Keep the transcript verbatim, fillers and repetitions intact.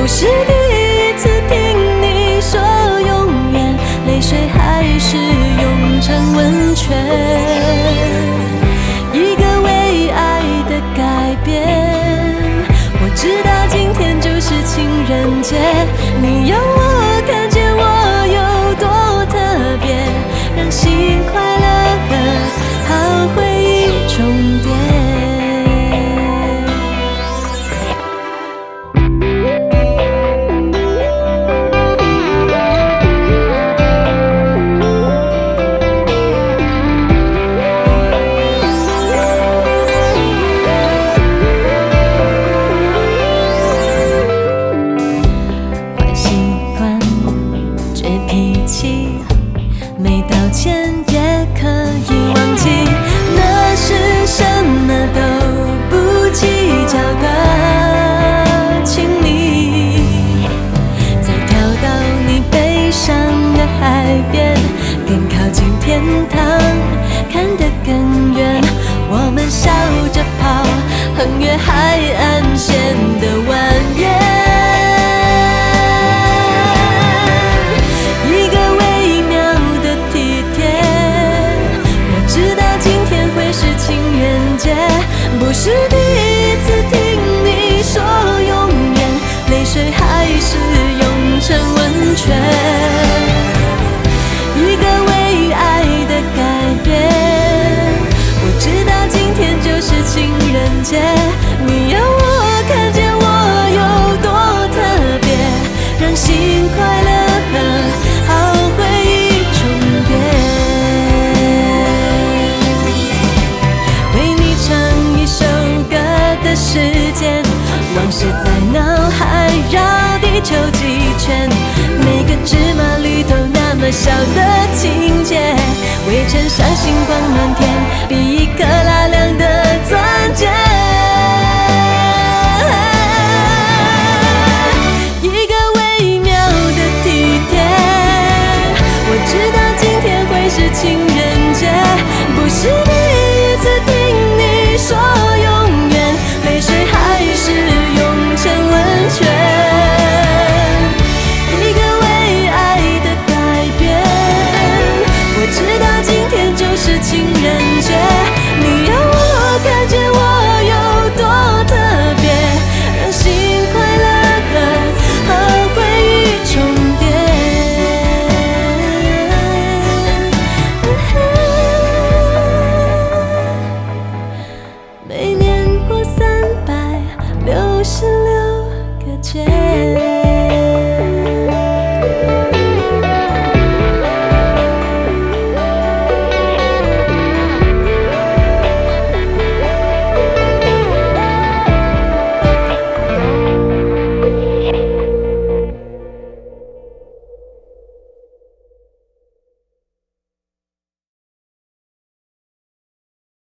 是第一次听你说永远，泪水还是涌成温泉。一个为爱的改变，我知道今天就是情人节，你要我看见我有多特别，让心快乐和好回忆重叠。没道歉也可以忘记，那是什么都不计较的亲密。再跳到你悲伤的海边，更靠近天堂，看得更远。我们笑着跑，横越海岸线的蜿蜒。不是第一次听你说永远，泪水还是涌成温泉。一个为爱的改变，我知道今天就是情人节，你要我看见我有多特别，让心快乐和好回忆重叠。时间，往事在脑海绕地球几圈，每个芝麻绿豆那么小的情节，围成上星光满天，比一颗拉亮的钻戒。一个微妙的体贴，我知道今天会是情人节，不是第一次听你说永远，泪水还是涌成温泉。一个为爱的改变，我知道今天就是情人节，你要我看见我有多特别，让心快乐和好回忆重叠。每年过三百六十六个节。